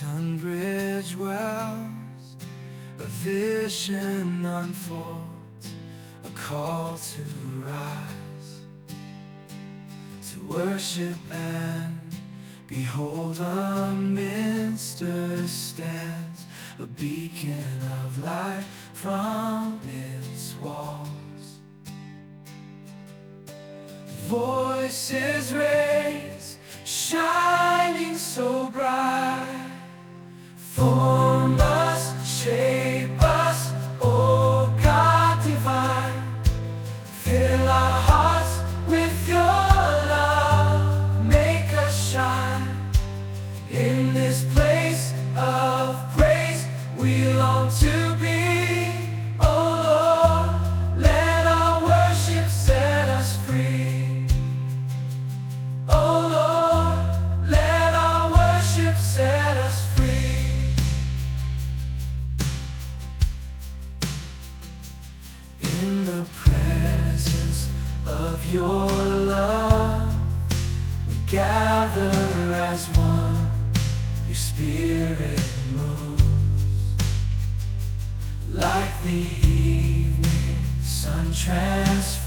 Tunbridge wells, a vision unfolds, a call to rise, to worship and behold. A minster stands, a beacon of light from its walls. Voices raised, shining so bright, form us, shape us, oh God divine. Fill our hearts with your love, make us shine. In this place of praise we long to be. Oh Lord, let our worship set us free. Oh Lord, let our worship set us free. In the presence of your love, we gather as one. Your spirit moves like the evening sun transforms.